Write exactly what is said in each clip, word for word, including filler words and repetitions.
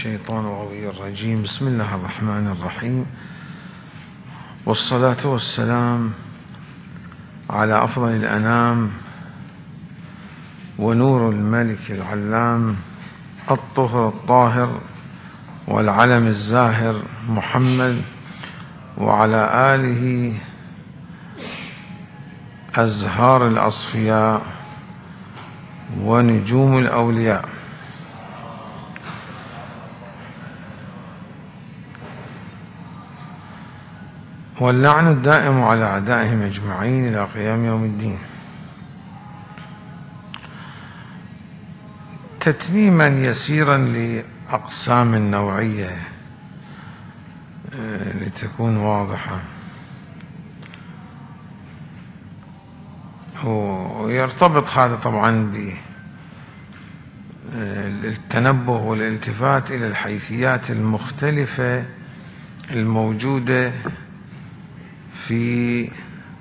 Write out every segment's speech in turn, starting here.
الشيطان الغوي الرجيم. بسم الله الرحمن الرحيم، والصلاة والسلام على أفضل الأنام ونور الملك العلام الطهر الطاهر والعلم الزاهر محمد، وعلى آله أزهار الأصفياء ونجوم الأولياء. واللعن الدائم على أعدائهم أجمعين إلى قيام يوم الدين. تتميما يسيرا لأقسام النوعية لتكون واضحة، ويرتبط هذا طبعا بالتنبه والالتفات إلى الحيثيات المختلفة الموجودة في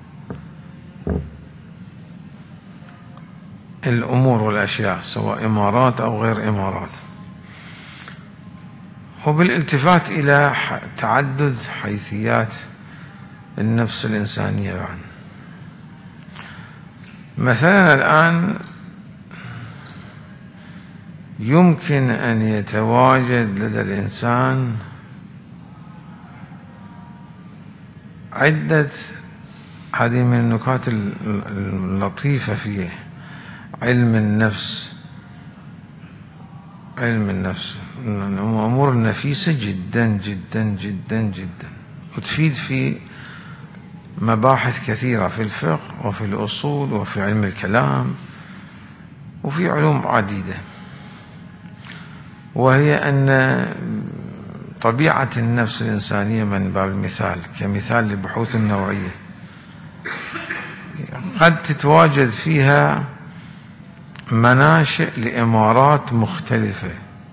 الأمور والأشياء، سواء إمارات أو غير إمارات، وبالالتفات إلى تعدد حيثيات النفس الإنسانية بعد. مثلا الآن يمكن أن يتواجد لدى الإنسان عدة، هذه من النكات اللطيفة في علم النفس. علم النفس أمور نفيسة جدا جدا جدا جدا، وتفيد في مباحث كثيرة في الفقه وفي الأصول وفي علم الكلام وفي علوم عديدة، وهي أن طبيعة النفس الإنسانية من باب المثال كمثال لبحوث النوعية قد تتواجد فيها مناشئ لإمارات مختلفة،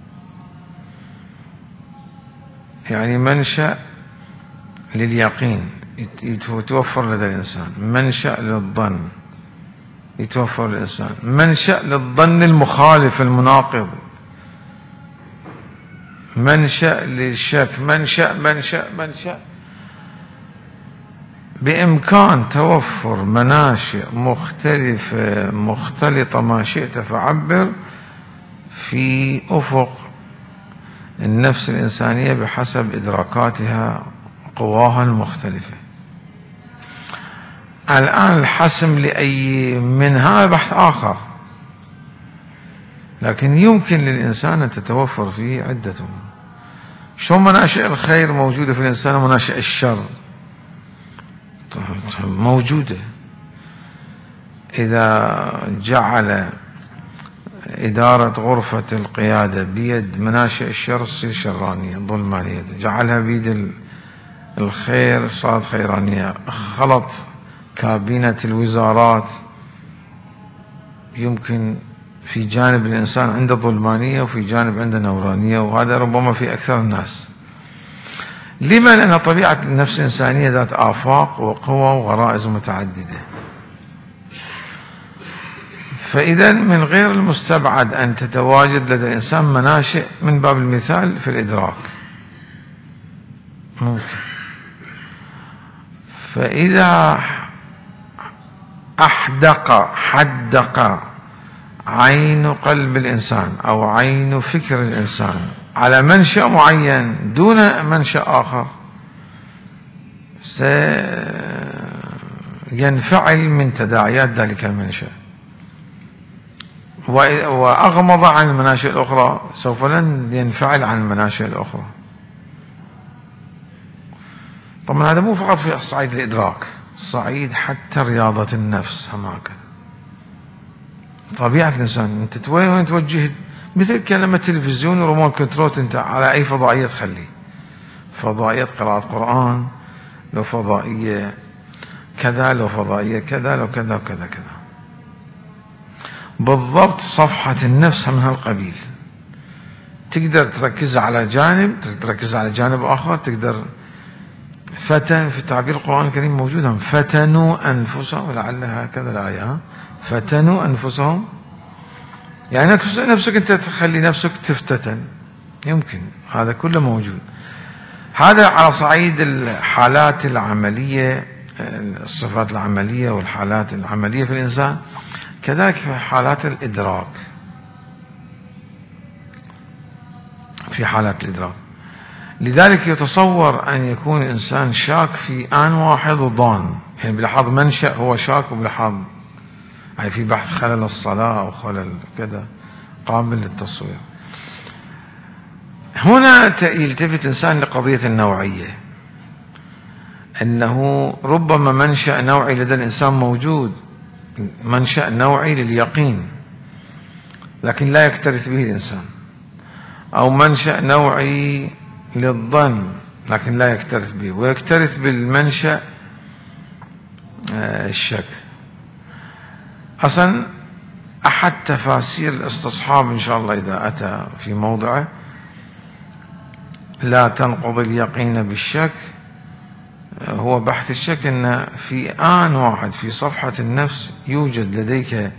يعني منشأ لليقين يتوفر لدى الإنسان، منشأ للظن يتوفر للإنسان، منشأ للظن المخالف المناقض، منشأ للشك، منشأ منشأ منشأ بإمكان توفر مناشئ مختلفة مختلطة ما شئت فعبر في أفق النفس الإنسانية بحسب إدراكاتها قواها المختلفة. الآن الحسم لأي من هذا بحث آخر، لكن يمكن للإنسان أن تتوفر فيه عدة. شو مناشئ الخير موجودة في الإنسان ومناشئ الشر موجودة. إذا جعل إدارة غرفة القيادة بيد مناشئ الشر تصير شرانية ظلمانية، جعلها بيد الخير صارت خيرانية. خلط كابينة الوزارات، يمكن في جانب الإنسان عنده ظلمانية وفي جانب عنده نورانية، وهذا ربما في أكثر الناس. لما؟ لأن طبيعة النفس الإنسانية ذات آفاق وقوى وغرائز متعددة. فإذا من غير المستبعد أن تتواجد لدى الإنسان مناشئ من باب المثال في الإدراك، ممكن. فإذا أحدق حدق عين قلب الإنسان أو عين فكر الإنسان على منشأ معين دون منشأ آخر، سينفعل من تداعيات ذلك المنشأ، وأغمض عن المناشئ الأخرى سوف لن ينفعل عن المناشئ الأخرى. طبعا هذا مو فقط في صعيد الإدراك، صعيد حتى رياضة النفس هم هكذا. طبيعة الإنسان أنت وين توجه، مثل كلمة تلفزيون وريموت كنترول، أنت على أي فضائية تخليه، فضائية قراءة قرآن، لو فضائية كذا، لو فضائية كذا، لو كذا وكذا كذا. بالضبط صفحة النفس من هالقبيل، تقدر تركز على جانب، تركز على جانب آخر، تقدر فتن في تعبير القرآن الكريم موجودا، فتنوا أنفسهم، لعل هكذا الآية، فتنوا أنفسهم، يعني نفسك أنت تخلي نفسك تفتتن يمكن هذا كله موجود. هذا على صعيد الحالات العملية، الصفات العملية والحالات العملية في الإنسان. كذلك في حالات الإدراك، في حالات الإدراك. لذلك يتصور أن يكون إنسان شاك في آن واحد وضان، يعني بلحظ منشأ هو شاك، وبلحظ يعني في بحث خلل الصلاة أو خلل كذا قابل للتصوير. هنا يلتفت الإنسان لقضية النوعية، أنه ربما منشأ نوعي لدى الإنسان موجود، منشأ نوعي لليقين لكن لا يكترث به الإنسان، أو منشأ نوعي للظن لكن لا يكترث به، ويكترث بالمنشأ الشك. أصلا أحد تفاسير الاستصحاب إن شاء الله إذا أتى في موضعه، لا تنقض اليقين بالشك، هو بحث الشك أن في آن واحد في صفحة النفس يوجد لديك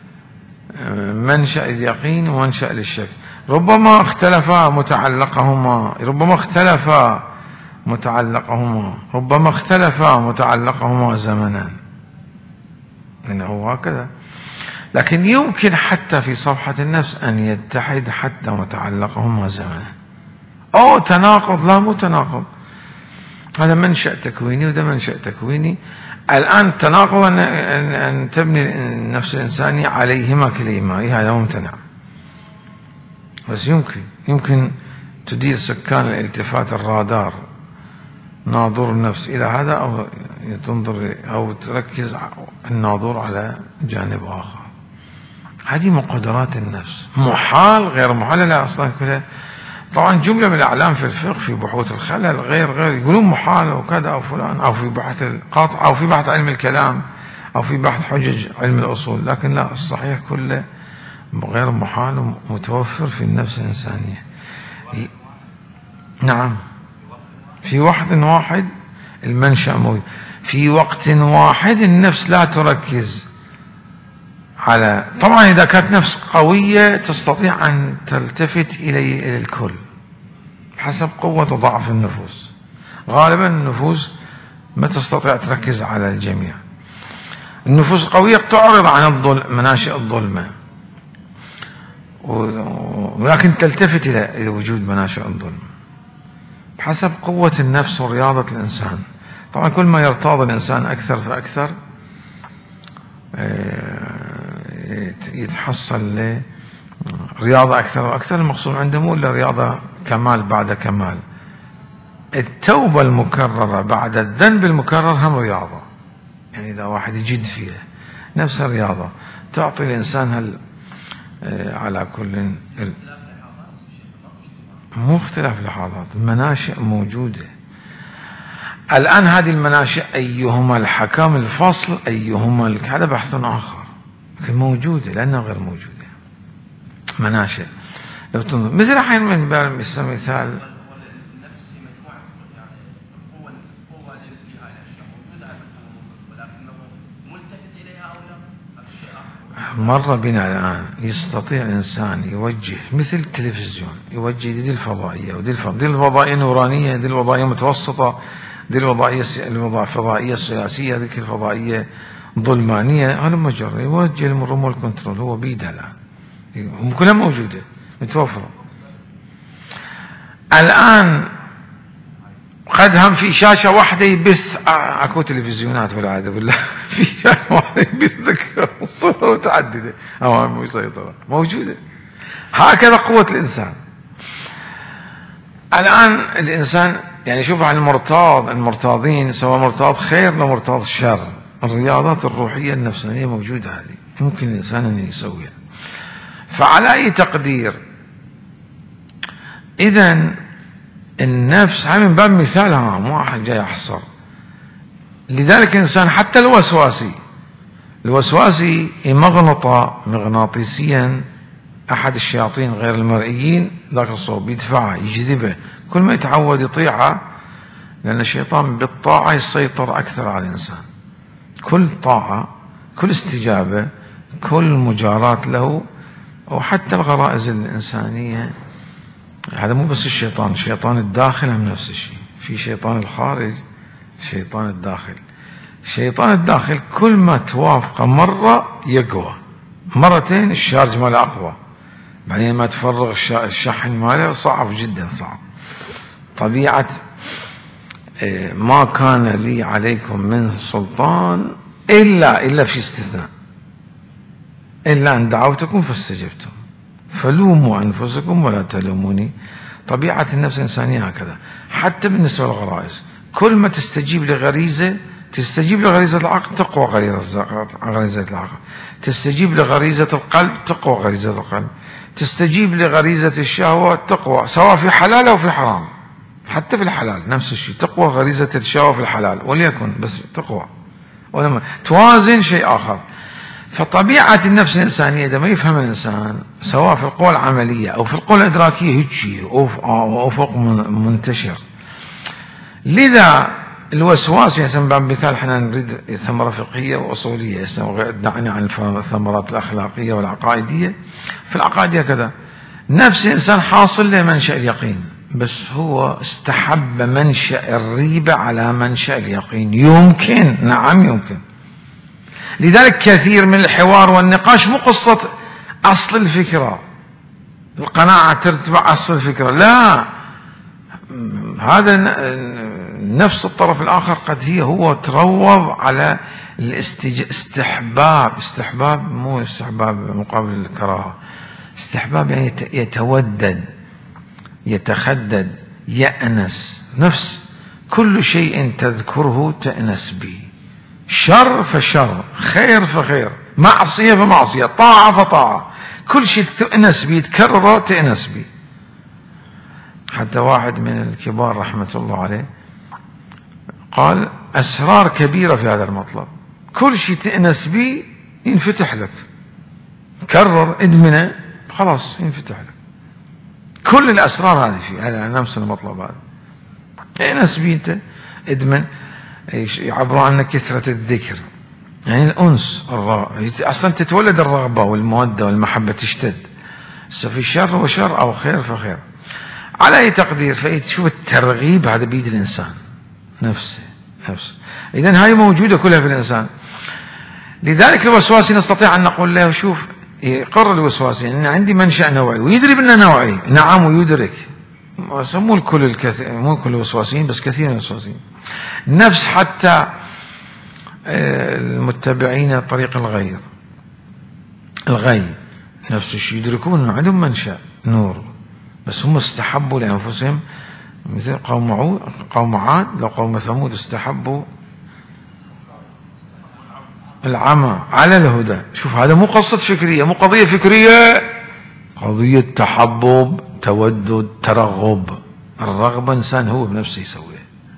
منشأ اليقين ومنشأ للشك، ربما اختلفا متعلقهما، ربما اختلفا متعلقهما ربما اختلفا متعلقهما زمنا، إنه هكذا. لكن يمكن حتى في صفحة النفس أن يتحد حتى متعلقهما زمنا، أو تناقض، لا مو تناقض، هذا منشأ تكويني وده منشأ تكويني. الآن تناقض أن, أن تبني النفس الإنسانية عليهما كليهما، هذا ممتنع، بس يمكن يمكن تدير سكان الالتفات الرادار، ناظر النفس إلى هذا، أو تنظر أو تركز الناظر على جانب آخر. هذه مقدرات النفس، محال غير محال، لا أصلا كلها. طبعا جملة من الأعلام في الفقه في بحوث الخلل غير غير يقولون محال أو كذا أو فلان، أو في بحث القاطع، أو في بحث علم الكلام، أو في بحث حجج علم الأصول، لكن لا، الصحيح كله غير محال ومتوفر في النفس الإنسانية. نعم، في وقت واحد المنشأ موجود، في وقت واحد النفس لا تركز على، طبعا إذا كانت نفس قوية تستطيع أن تلتفت إلى الكل حسب قوة وضعف النفوس. غالبا النفوس ما تستطيع تركز على الجميع. النفوس القوية تعرض عن الظلم، مناشئ الظلمة، ولكن تلتفت إلى وجود مناشئ الظلم بحسب قوة النفس ورياضة الإنسان. طبعا كل ما يرتاض الإنسان أكثر فأكثر يتحصل رياضة أكثر وأكثر. المقصود عنده مو إلا رياضة كمال بعد كمال. التوبة المكررة بعد الذنب المكرر هم رياضة، يعني إذا واحد يجد فيها نفس الرياضة تعطي الإنسان هل على كل مو اختلاف لحظات، المناشئ موجودة. الآن هذه المناشئ أيهما الحكام الفصل أيهما، هذا بحث آخر، لكن موجودة لأنها غير موجودة مناشئ. لو تنظر مثل حين من باب مثال مر بنا الآن، يستطيع الإنسان يوجه مثل التلفزيون، يوجه دي الفضائية ودي الفضائية، دي الفضائية النورانية، دي الفضائية المتوسطة، دي الفضائية الفضائية السياسية، ذيك الفضائية ظلمانية، هذا مجرد يوجه الريموت كنترول، هو بيده الآن، كلها موجودة متوفرة. الآن قد هم في شاشة واحدة يبث، اكو تلفزيونات والعياذ بالله في شاشة واحدة يبث ذكر صور متعددة او مسيطرة موجودة. هكذا قوة الإنسان. الآن الإنسان يعني شوف عن المرتاض، المرتاضين سواء مرتاض خير أو مرتاض شر، الرياضات الروحية النفسانية موجودة، هذه يمكن الإنسان أن يسويها. فعلى أي تقدير إذن النفس، هاي من باب مثالها مو أحد جاي أحصر. لذلك الإنسان حتى الوسواسي، الوسواسي مغنطة مغناطيسيا أحد الشياطين غير المرئيين، ذاك الصوب يدفعه يجذبه، كل ما يتعود يطيعه، لأن الشيطان بالطاعة يسيطر أكثر على الإنسان. كل طاعة، كل استجابة، كل مجاراة له، وحتى الغرائز الإنسانية هذا مو بس الشيطان، شيطان الداخل هم نفس الشيء، في شيطان الخارج، شيطان الداخل. شيطان الداخل كل ما توافق مرة يقوى، مرتين الشارج ماله أقوى، بعدين ما تفرغ الشحن ماله صعب جدا صعب. طبيعة ما كان لي عليكم من سلطان إلا إلا في استثناء، إلا أن دعوتكم فاستجبتم فلوموا أنفسكم ولا تلوموني. طبيعة النفس الإنسانية هكذا، حتى بالنسبة للغرائز، كل ما تستجيب لغريزة، تستجيب لغريزة العقل تقوى غريزة العقل، تستجيب لغريزة القلب تقوى غريزة القلب، تستجيب لغريزة الشهوة تقوى، سواء في حلال أو في حرام. حتى في الحلال نفس الشيء، تقوى غريزة الشهوة في الحلال وليكن بس تقوى، ولما توازن شيء آخر. فطبيعة النفس الإنسانية إذا ما يفهم الإنسان، سواء في القوى العملية أو في القوى الإدراكية، هيك أفق منتشر. لذا الوسواس، يعني باب مثال احنا نريد ثمرة فقهية وأصولية، دعنا عن الثمرات الأخلاقية والعقائدية. في العقائدية كذا، نفس الإنسان حاصل له منشأ اليقين، بس هو استحب منشأ الريبة على منشأ اليقين. يمكن، نعم يمكن. لذلك كثير من الحوار والنقاش مو قصة أصل الفكرة، القناعة ترتبع أصل الفكرة، لا، هذا نفس الطرف الآخر قد هي هو تروض على الاستحباب. استحباب مو استحباب مقابل الكراهة، استحباب يعني يتودد، يتخدد، يأنس. نفس كل شيء تذكره تأنس به، شر فشر، خير فخير، معصية فمعصية، طاعة فطاعة، كل شيء تأنس به، تكرره تأنس به. حتى واحد من الكبار رحمة الله عليه قال أسرار كبيرة في هذا المطلب، كل شيء تأنس به ينفتح لك، كرر ادمنه خلاص ينفتح لك. كل الأسرار هذه في هذا نفس المطلب هذا، أنس به أنت، ادمن. يعبروا عنه كثرة الذكر، يعني الأنس، أصلا تتولد الرغبة والمودة والمحبة تشتد. في شر وشر أو خير فخير، على أي تقدير. فشوف الترغيب هذا بيد الإنسان نفسه نفسه. إذن هاي موجودة كلها في الإنسان. لذلك الوسواسي نستطيع أن نقول له شوف، يقر الوسواسي أن عندي منشأ نوعي ويدري بأنه نوعي، نعم ويدرك. مو الكل الكثير، مو كل الوسواسيين بس كثير من الوسواسيين. نفس حتى المتبعين طريق الغير، الغي نفس الشيء، يدركون أنه عندهم منشأ نور، بس هم استحبوا لأنفسهم، مثل قوم قوم عاد لو قوم ثمود استحبوا العمى على الهدى. شوف هذا مو قصة فكرية، مو قضية فكرية، قضية تحبب، تودد، ترغب. الرغبة إنسان هو بنفسه يسويها،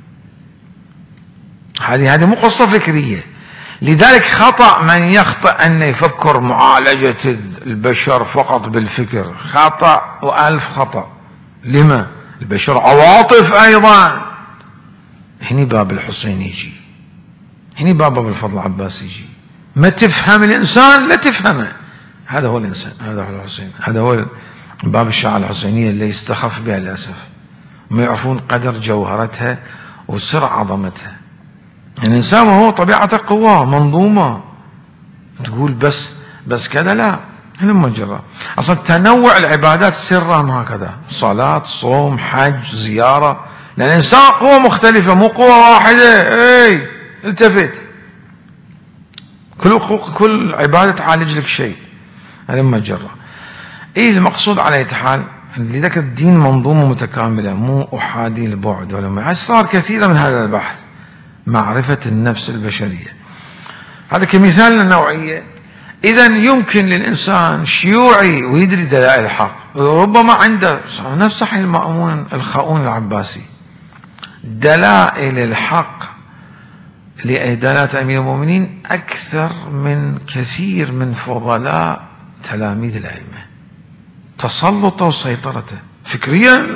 هذه هذه مو قصة فكرية. لذلك خطأ من يخطأ أن يفكر معالجة البشر فقط بالفكر، خطأ وألف خطأ. لما؟ البشر عواطف أيضا. هني باب الحسين يجي، هني باب أبو الفضل العباس يجي. ما تفهم الإنسان لا تفهمه، هذا هو الإنسان، هذا هو الحسين، هذا هو باب الشعر الحسينية اللي يستخف بها للأسف. ما يعرفون قدر جوهرتها وسر عظمتها. الإنسان وهو طبيعته قوة منظومة، تقول بس بس كذا، لا، هنا مجرى. أصلا تنوع العبادات سرها هكذا، صلاة، صوم، حج، زيارة، لأن الإنسان قوة مختلفة مو قوة واحدة. اي التفت، كل كل عبادة تعالج لك شيء، هذا مجرى. ايه المقصود على اي حال، لذلك الدين منظومة متكاملة، مو أحادي البعد ولا ما. أسرار كثيرة من هذا البحث، معرفة النفس البشرية، هذا كمثال للنوعية. إذن يمكن للإنسان شيوعي ويدري دلائل الحق، ربما عنده نفس صحيح المأمون الخاؤون العباسي، دلائل الحق لدلالة أمير المؤمنين أكثر من كثير من فضلاء تلاميذ الأئمة. تسلطه وسيطرته فكريا،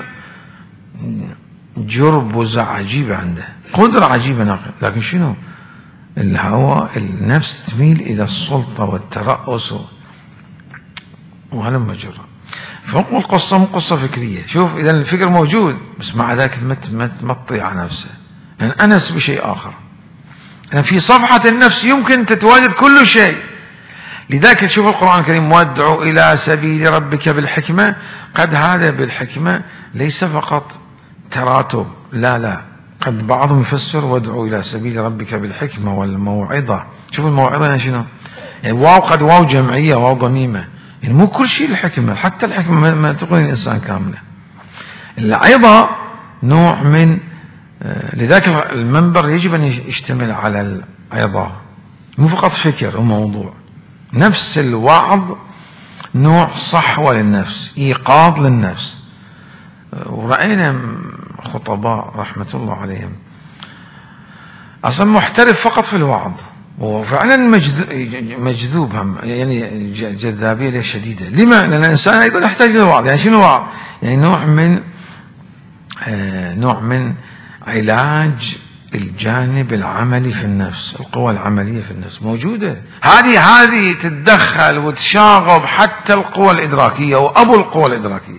جربزة عجيبة عنده، قدرة عجيبة ناقل. لكن شنو؟ الهوى، النفس تميل إلى السلطة والترأس وهلم جرى. والقصة مو قصة فكرية. شوف إذا الفكر موجود بس مع ذلك ما تطيع نفسه، لأن يعني أنس بشيء آخر. يعني في صفحة النفس يمكن تتواجد كل شيء. لذلك تشوف القرآن الكريم وادعو إلى سبيل ربك بالحكمة، قد هذا بالحكمة ليس فقط تراتب، لا لا، قد بعضهم يفسر وادعو إلى سبيل ربك بالحكمة والموعظة. شوف الموعظة يعني شنو؟ يعني واو قد واو جمعية، واو ضميمة، يعني مو كل شيء الحكمة، حتى الحكمة ما تقول الإنسان كاملة. العظة نوع من، لذلك المنبر يجب أن يشتمل على العظة، مو فقط فكر وموضوع. نفس الوعظ نوع صحوة للنفس، إيقاظ للنفس. ورأينا خطباء رحمة الله عليهم أصلا محترف فقط في الوعظ، وفعلا مجذوب هم، يعني جذابية شديدة. لما؟ لأن الإنسان أيضا يحتاج للوعظ. يعني شنو الوعظ؟ يعني نوع من آه نوع من علاج الجانب العملي في النفس. القوى العملية في النفس موجودة، هذه هذه تتدخل وتشاغب حتى القوى الإدراكية وأبو القوى الإدراكية.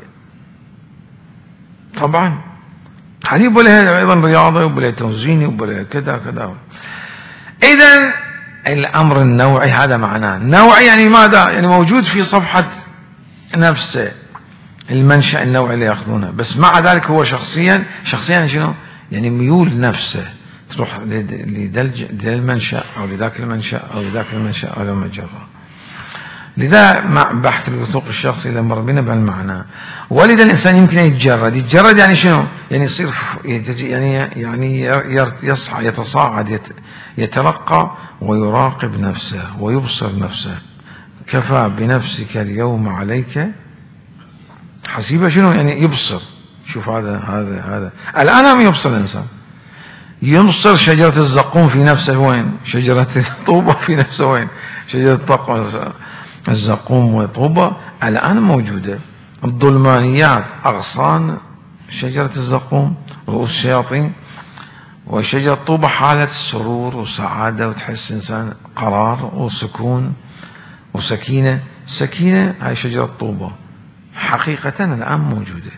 طبعا هذه يبقى لها أيضا رياضة، يبقى لها توزيني، يبقى لها كذا كذا. إذن الأمر النوعي هذا معناه. نوعي يعني ماذا؟ يعني موجود في صفحة نفسه المنشأ النوعي اللي يأخذونه، بس مع ذلك هو شخصيا شخصيا شنو؟ يعني ميول نفسه تروح لذا المنشأ أو لذاك المنشأ أو لذاك المنشأ أو لما جرى. لذا مع بحث الوثوق الشخصي إذا مر بنا بهالمعنى. ولذا الإنسان يمكن يتجرد. يتجرد يعني شنو؟ يعني يصير يعني يعني يصعد، يتصاعد، يترقى ويراقب نفسه ويبصر نفسه. كفى بنفسك اليوم عليك حسيبة. شنو يعني يبصر؟ شوف هذا هذا هذا الآن هم يبصر الإنسان، يبصر شجرة الزقوم في نفسه وين؟ شجرة الطوبة في نفسه وين؟ شجرة الزقوم والطوبة الآن موجودة. الظلمانيات أغصان شجرة الزقوم، رؤوس الشياطين، وشجرة الطوبة حالة سرور وسعادة، وتحس إنسان قرار وسكون وسكينة. سكينة هاي شجرة الطوبة حقيقة الآن موجودة.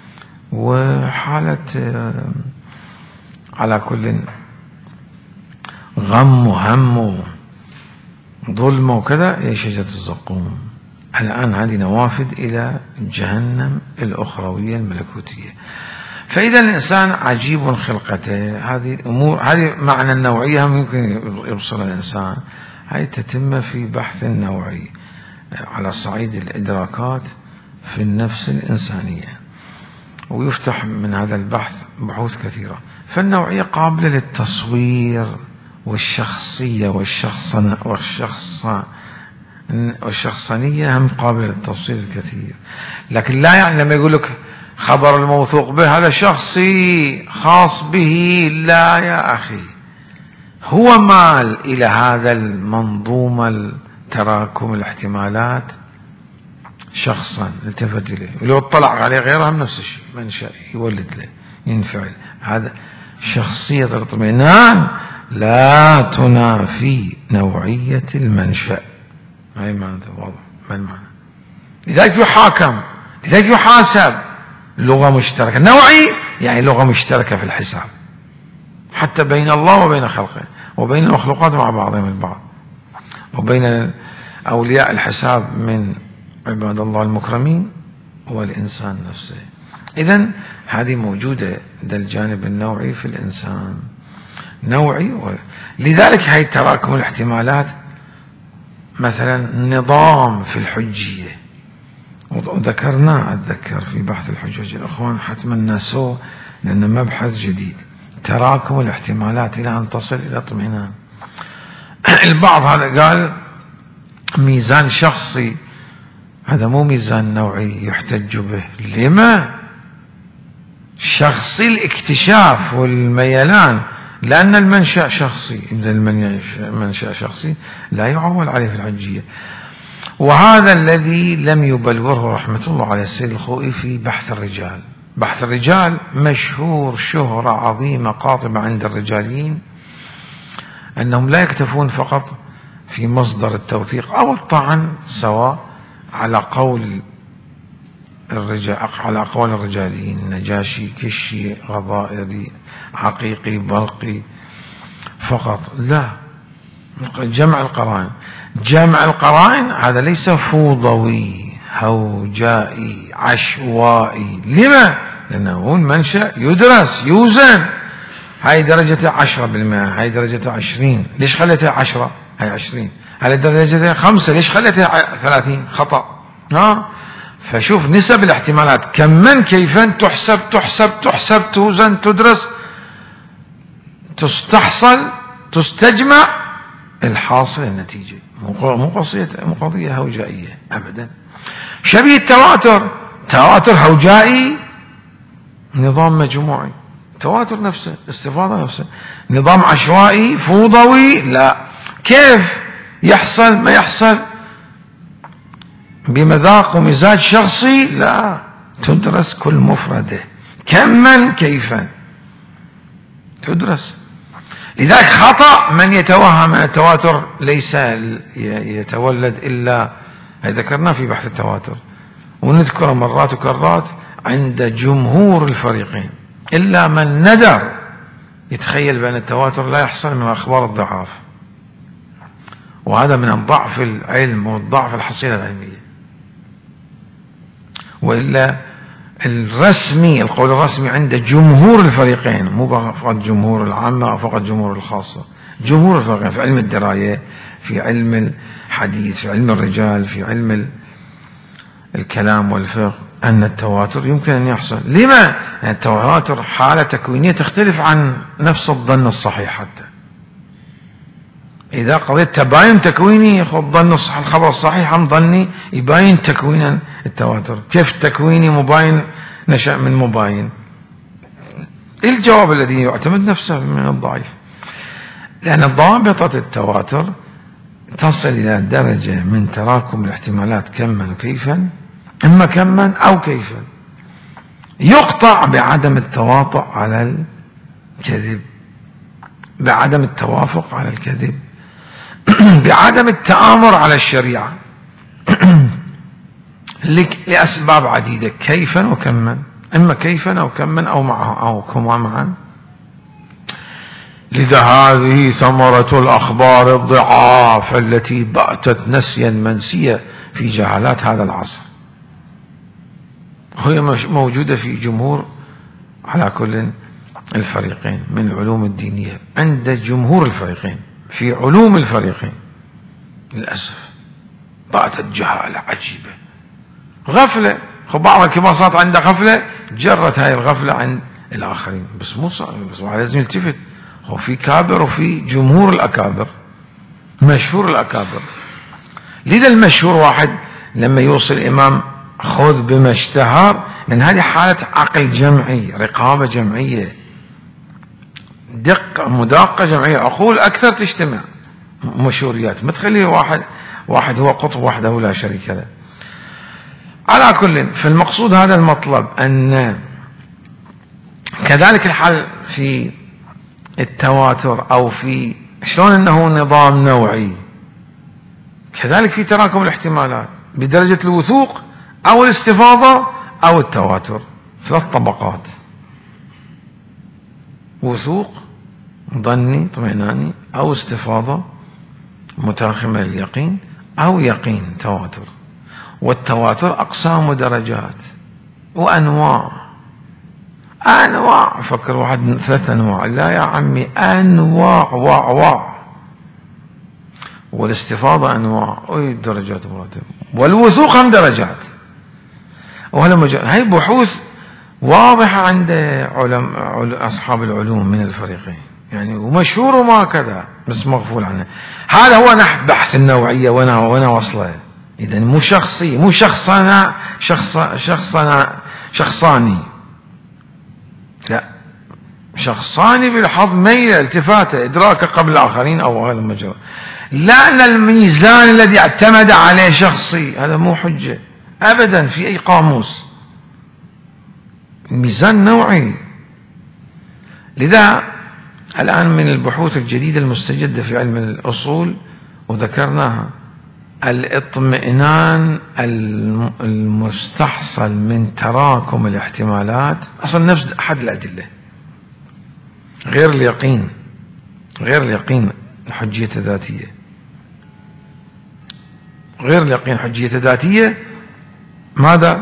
وحالة على كل غم وهم وظلم وكذا هي شجرة الزقوم. الآن هذه نوافذ إلى جهنم الأخروية الملكوتية. فإذا الإنسان عجيب خلقته. هذه الأمور، هذه معنى النوعية هم يمكن يبصر الإنسان. هذه تتم في بحث نوعي على صعيد الإدراكات في النفس الإنسانية، ويفتح من هذا البحث بحوث كثيرة. فالنوعية قابلة للتصوير، والشخصية والشخصنة والشخص والشخصنية هم قابلة للتصوير الكثير. لكن لا يعني لما يقول لك خبر الموثوق به هذا شخصي خاص به، لا يا أخي، هو مال إلى هذا المنظومة التراكم الاحتمالات شخصا التفت إليه، ولو اطلع عليه غيرها من نفس الشيء منشأ يولد له ينفعل. هذا شخصية الاطمئنان لا تنافي نوعية المنشأ. هاي معنى واضح. ما المعنى؟ لذلك يحاكم، لذلك يحاسب. لغة مشتركة. نوعي يعني لغة مشتركة في الحساب، حتى بين الله وبين خلقه، وبين المخلوقات مع بعضهم البعض، وبين أولياء الحساب من عباد الله المكرمين والإنسان نفسه. إذن هذه موجودة، ده الجانب النوعي في الإنسان نوعي. و... لذلك هاي تراكم الاحتمالات مثلا نظام في الحجية، وذكرناه أتذكر في بحث الحجج، الأخوان حتما ناسوه لأنه مبحث جديد. تراكم الاحتمالات إلى أن تصل إلى اطمئنان. البعض هذا قال ميزان شخصي، هذا مو ميزان نوعي يحتج به. لما؟ شخصي الاكتشاف والميلان، لأن المنشأ شخصي. إذا المنشأ شخصي لا يعول عليه في الحجية. وهذا الذي لم يبلوره رحمة الله عليه السيد الخوئي في بحث الرجال. بحث الرجال مشهور شهرة عظيمة قاطبة عند الرجاليين، أنهم لا يكتفون فقط في مصدر التوثيق أو الطعن، سواء على قول الرجال على أقوال الرجاليين، نجاشي، كشي، غضائري، عقيقي، برقي فقط، لا، جمع القرائن. جمع القرائن هذا ليس فوضوي هوجائي عشوائي. لما؟ لأنه المنشأ يدرس يوزن. هاي درجة عشرة بالمئة، هاي درجة عشرين، ليش خليتها عشرة؟ هاي عشرين. هاي درجة خمسة، ليش خليتها ثلاثين؟ خطأ. ها؟ فشوف نسب الاحتمالات كمن كيفا تحسب تحسب تحسب توزن تدرس تستحصل تستجمع الحاصل النتيجة. مو قضية مو قضية هوجائية أبدا. شبيه التواتر، تواتر هوجائي، نظام مجموعي. تواتر نفسه، استفاضة نفسه. نظام عشوائي فوضوي، لا. كيف يحصل؟ ما يحصل بمذاق ومزاج شخصي، لا، تدرس كل مفردة كما كيفا تدرس. لذلك خطأ من يتوهم أن التواتر ليس يتولد إلا، ذكرنا في بحث التواتر ونذكر مرات وكرات عند جمهور الفريقين، إلا من ندر يتخيل بأن التواتر لا يحصل من أخبار الضعاف، وهذا من ضعف العلم والضعف الحصيلة العلمية. وإلا الرسمي، القول الرسمي عند جمهور الفريقين، مو فقط جمهور العامة أو فقط جمهور الخاصة، جمهور الفريقين في علم الدراية، في علم الحديث، في علم الرجال، في علم الكلام والفقه، أن التواتر يمكن أن يحصل. لما؟ لأن التواتر حالة تكوينية تختلف عن نفس الظن الصحيح. حتى إذا قضيت تباين تكويني، الظن الصحيح، الخبر الصحيح عن ظني يباين تكوينا التواتر. كيف تكويني مباين نشأ من مباين؟ الجواب الذي يعتمد نفسه من الضعيف، لأن ضابطة التواتر تصل إلى درجة من تراكم الاحتمالات كما وكيفا، إما كما أو كيفا، يقطع بعدم التواطؤ على الكذب، بعدم التوافق على الكذب، بعدم التآمر على الشريعة لأسباب عديدة، كيفا وكما، إما كيفا أو كما أو معها أو كما معا. لذا هذه ثمرة الأخبار الضعاف التي باتت نسيا منسية في جهالات هذا العصر، وهي موجودة في جمهور على كل الفريقين من العلوم الدينية، عند جمهور الفريقين في علوم الفريقين. للأسف باتت جهالة عجيبة، غفلة. بعض الكبار صارت عنده غفلة، جرت هاي الغفلة عند الآخرين. بس مو صار، بس لازم يلتفت، هو في كابر وفي جمهور الأكابر، مشهور الأكابر. لذا المشهور واحد لما يوصل الإمام خذ بما اشتهر، لأن هذه حالة عقل جمعي، رقابة جمعية، دقة مداقة جمعية، عقول أكثر تجتمع، مشوريات، ما تخليه واحد واحد هو قطب وحده لا شريك له. على كل، فالمقصود هذا المطلب، أن كذلك الحال في التواتر أو في شلون أنه نظام نوعي، كذلك في تراكم الاحتمالات بدرجة الوثوق أو الاستفاضة أو التواتر، ثلاث طبقات: وثوق ظني اطمئناني، أو استفاضة متاخمة اليقين، أو يقين تواتر. والتواتر أقسام ودرجات وأنواع، أنواع. فكر واحد ثلاث أنواع، لا يا عمي، أنواع واع واع. والاستفاضة أنواع، أي درجات مراتب. والوثوق هم درجات. وهذا هاي بحوث واضحة عند علم أصحاب العلوم من الفريقين يعني، ومشهور وما كذا، بس مغفول عنه. هذا هو نحو بحث النوعية، وانا وانا وصله. إذن مو شخصي، مو شخصنا شخص شخصنا شخصاني، لا، شخصاني بالحظ، ميلة، التفاتة، إدراكه قبل الآخرين أو هذا المجرى. لا، أن الميزان الذي اعتمد عليه شخصي، هذا مو حجة أبدا في أي قاموس. الميزان نوعي. لذا الآن من البحوث الجديدة المستجدة في علم الأصول وذكرناها، الاطمئنان المستحصل من تراكم الاحتمالات، أصلا نفس أحد الأدلة، غير اليقين، غير اليقين حجية ذاتية، غير اليقين حجية ذاتية. ماذا؟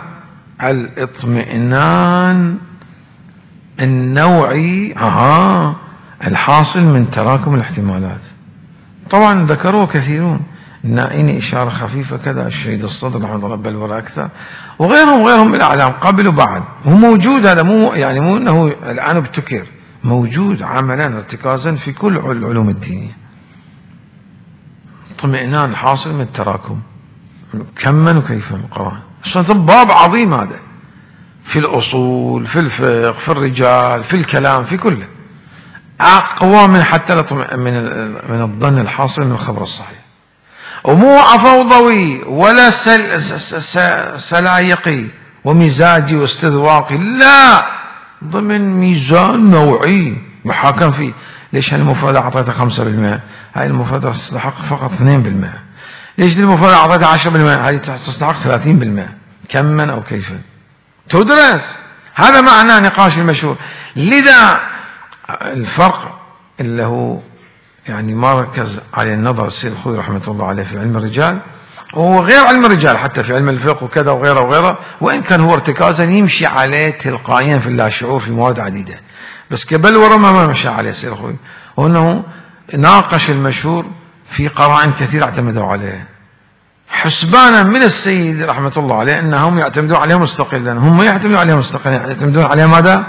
الاطمئنان النوعي آه الحاصل من تراكم الاحتمالات. طبعا ذكروه كثيرون، النائين إشارة خفيفة كذا، الشهيد الصدر رحمه الله بل ولا أكثر، وغيرهم وغيرهم من الأعلام قبل وبعد. هو موجود هذا، مو يعني مو أنه الآن ابتكر، موجود عملا ارتكازا في كل العلوم الدينية. اطمئنان حاصل من التراكم كما وكيفا القرآن. باب عظيم هذا في الأصول، في الفقه، في الرجال، في الكلام، في كله، أقوى من حتى من من الظن الحاصل من الخبر الصحيح. ومو فوضوي ولا سل سلايقي ومزاجي واستذواقي، لا، ضمن ميزان نوعي يحاكم فيه. ليش هالمفردة أعطيتها خمسة بالمئة؟ هاي المفردة تستحق فقط اثنين بالمئة. ليش دي المفردة أعطيتها عشرة بالمئة؟ هذه تستحق ثلاثين بالمئة. كما أو كيفا تدرس. هذا معنى نقاش المشهور. لذا الفرق اللي هو يعني ما ركز عليه النظر السيد الخوئي رحمة الله عليه في علم الرجال، وهو غير علم الرجال حتى في علم الفقه وكذا وغيره وغيره، وإن كان هو ارتكازا يمشي عليه تلقائيا في اللاشعور في مواد عديدة، بس قبل ورا ما مشى عليه السيد الخوئي، وأنه ناقش المشهور في قرائن كثيرة اعتمدوا عليه، حسبانا من السيد رحمة الله عليه أنهم يعتمدون عليه مستقلا. هم يعتمدون عليه مستقلا، يعتمدون عليه ماذا؟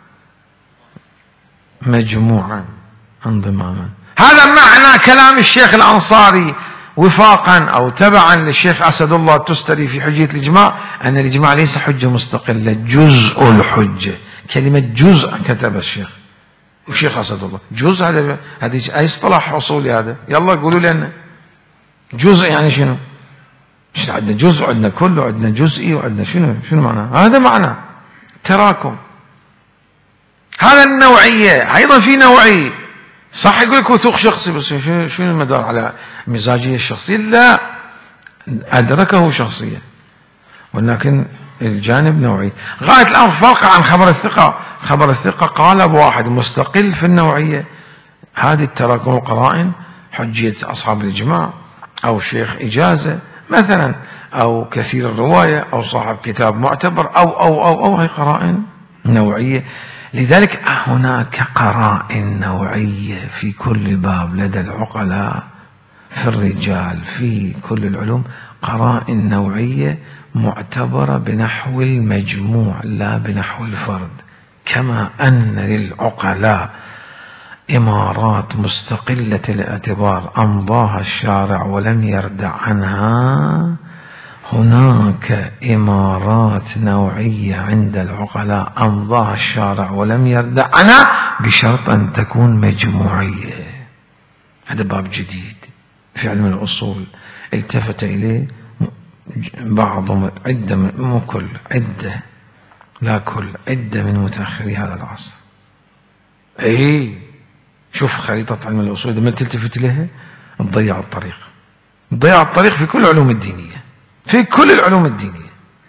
مجموعا انضماما. هذا معنى كلام الشيخ الأنصاري وفاقا أو تبعا للشيخ أسد الله التستري في حجية الإجماع، أن الإجماع ليس حجة مستقلة، جزء الحجة. كلمة جزء كتب الشيخ والشيخ أسد الله، جزء، هذا هذه أي اصطلاح أصولي هذا؟ يلا قولوا لنا جزء يعني شنو؟ مش عندنا جزء وعندنا كل وعندنا جزئي وعندنا شنو شنو معناه؟ هذا معنى تراكم. هذا النوعية أيضا في نوعية، صح يقول لك وثوق شخصي، بس شنو شنو المدار على مزاجية الشخصية؟ لا، أدركه شخصيا، ولكن الجانب نوعي. غاية الأمر فرق عن خبر الثقة. خبر الثقة قالب واحد مستقل في النوعية. هذه التراكم القرائن حجية أصحاب الإجماع أو شيخ إجازة مثلا، أو كثير الرواية، أو صاحب كتاب معتبر، أو أو أو أو هي قرائن نوعية. لذلك هناك قرائن نوعية في كل باب لدى العقلاء، في الرجال، في كل العلوم، قرائن نوعية معتبرة بنحو المجموع لا بنحو الفرد. كما أن للعقلاء إمارات مستقلة الاعتبار أمضاها الشارع ولم يردع عنها، هناك إمارات نوعية عند العقلاء أمضاها الشارع ولم يردع عنها بشرط أن تكون مجموعية. هذا باب جديد في علم الأصول التفت إليه بعض عدة، مو كل، عدة لا كل، عدة من متأخري هذا العصر. أي شوف خريطة علم الأصول، إذا ما تلتفت إليها تضيع الطريق، تضيع الطريق في كل العلوم الدينية، في كل العلوم الدينية.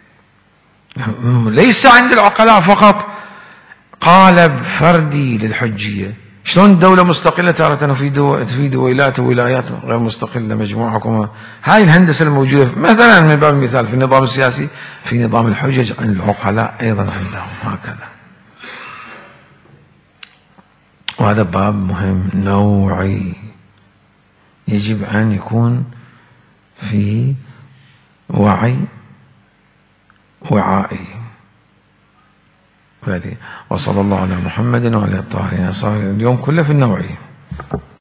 ليس عند العقلاء فقط قالب فردي للحجية. شلون الدولة مستقلة تارة في دو في دويلات وولايات غير مستقلة، مجموعة حكومة. هاي الهندسة الموجودة مثلا من باب المثال في النظام السياسي، في نظام الحجج عند العقلاء أيضا عندهم هكذا. وهذا باب مهم نوعي، يجب أن يكون في وعي وعائي. وصلى الله على محمد وعلى الطاهرين. صار اليوم كله في النوعي.